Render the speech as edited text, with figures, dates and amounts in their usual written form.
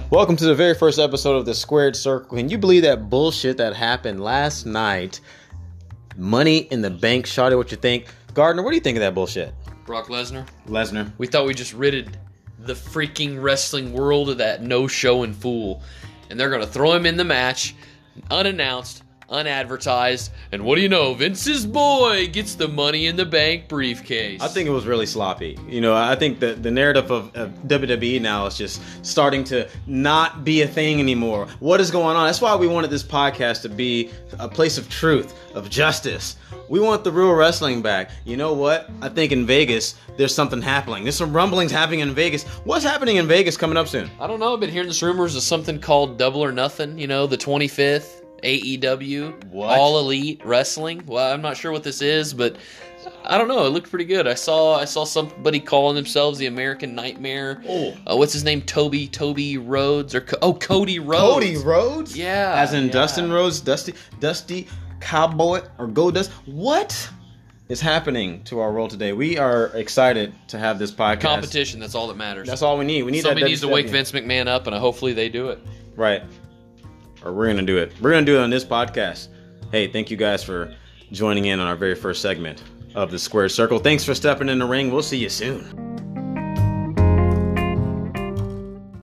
Welcome to the very first episode of the Squared Circle. Can you believe that bullshit that happened last night? Money in the Bank. Shawty, what you think? Gardner, what do you think of that bullshit? Brock Lesnar. Lesnar. We thought we just ridded the freaking wrestling world of that no-show and fool. And they're going to throw him in the match, unannounced, unadvertised, and what do you know? Vince's boy gets the Money in the Bank briefcase. I think it was really sloppy. You know, I think that the narrative of WWE now is just starting to not be a thing anymore. What is going on? That's why we wanted this podcast to be a place of truth, of justice. We want the real wrestling back. You know what? I think in Vegas, there's something happening. There's some rumblings happening in Vegas. What's happening in Vegas coming up soon? I don't know. I've been hearing this rumors of something called Double or Nothing, you know, the 25th. AEW, What? All Elite Wrestling. Well, I'm not sure what this is, but I don't know. It looked pretty good. I saw somebody calling themselves the American Nightmare. Oh. What's his name? Toby Rhodes or Cody Rhodes. Cody Rhodes? Yeah, As in yeah. Dustin Rhodes, Dusty Cowboy, or Goldust. What is happening to our world today? We are excited to have this podcast. Competition. That's all that matters. That's all we need. We need Somebody that needs to wake WCW. Vince McMahon up, and hopefully they do it. Right. Or we're going to do it. We're going to do it on this podcast. Hey, thank you guys for joining in on our very first segment of the Squared Circle. Thanks for stepping in the ring. We'll see you soon.